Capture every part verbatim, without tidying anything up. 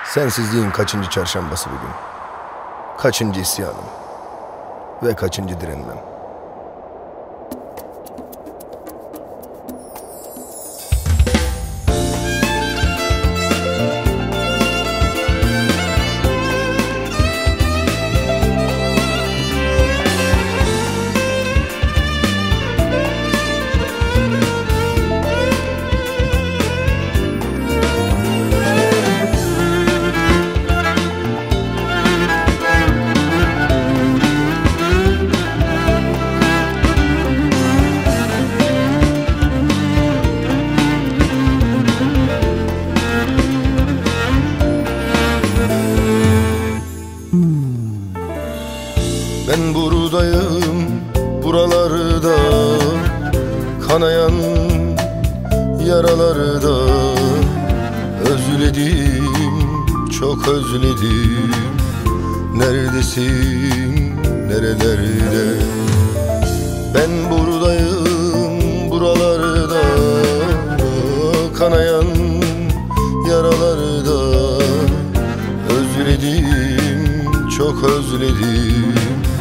Sensizliğin kaçıncı çarşambası bugün? Kaçıncı isyanım? Ve kaçıncı direnmem? Ben buradayım, buralarda, kanayan yaralarda. Özledim, çok özledim. Neredesin, nerelerde? Ben buradayım, buralarda, kanayan yaralarda. Özledim, çok özledim.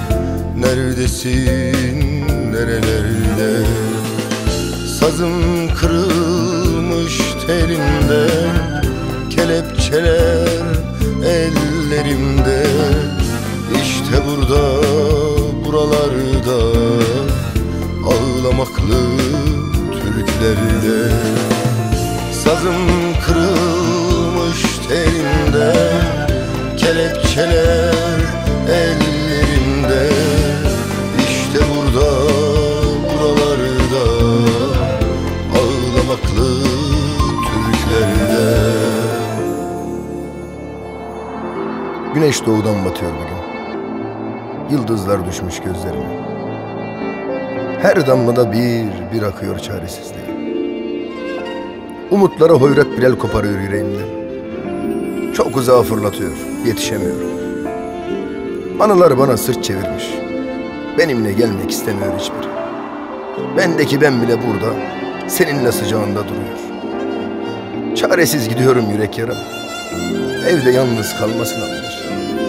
Neredesin, nerelerde? Sazım kırılmış telinde, kelepçeler ellerimde. İşte burada, buralarda, ağlamaklı türkülerde. Sazım kırılmış telinde, kelepçeler ellerimde. İşte burada, buralarda, ağlamaklı türkülerde. Güneş doğudan batıyor bugün. Yıldızlar düşmüş gözlerime. Her damlada bir bir akıyor çaresizliği. Umutlara hoyrat bir el koparıyor yüreğimden. Çok uzağa fırlatıyor, yetişemiyorum. Anılar bana sırt çevirmiş. Benimle gelmek istemiyor hiçbiri. Bendeki ben bile burada, seninle sıcağında duruyor. Çaresiz gidiyorum yürek yaram. Evde yalnız kalmasını anlar.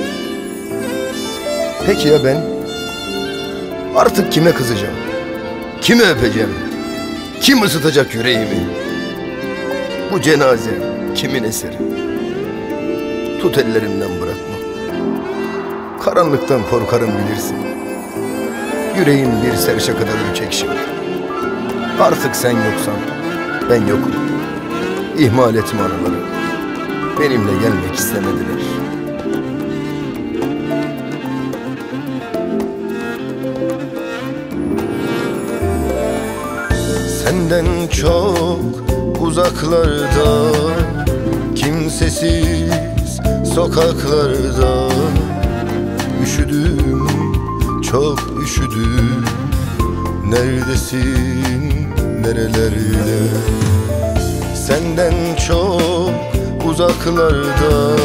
Peki ya ben? Artık kime kızacağım? Kimi öpeceğim? Kim ısıtacak yüreğimi? Bu cenaze kimin eseri? Tut ellerimden, bırakma. Karanlıktan korkarım bilirsin. Yüreğim bir serçe kadar ürkek şimdi. Artık sen yoksan ben yokum. İhmal etme araları. Benimle gelmek istemediler. Senden çok uzaklarda, kimsesiz sokaklarda. Üşüdüm, çok üşüdüm. Neredesin, nerelerde? Senden çok uzaklarda,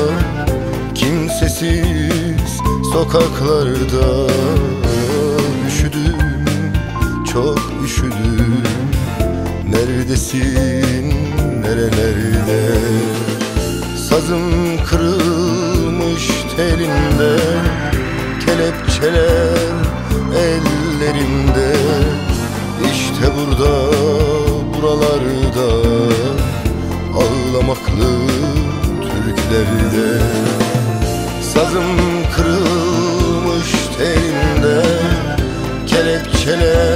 kimsesiz sokaklarda. Üşüdüm, çok üşüdüm. Neredesin, nerelerde? Sazım kırılmış telinde, kelepçeler ellerimde. İşte burada, buralarda, ağlamaklı türkülerde. Sazım kırılmış telinde, kelepçeler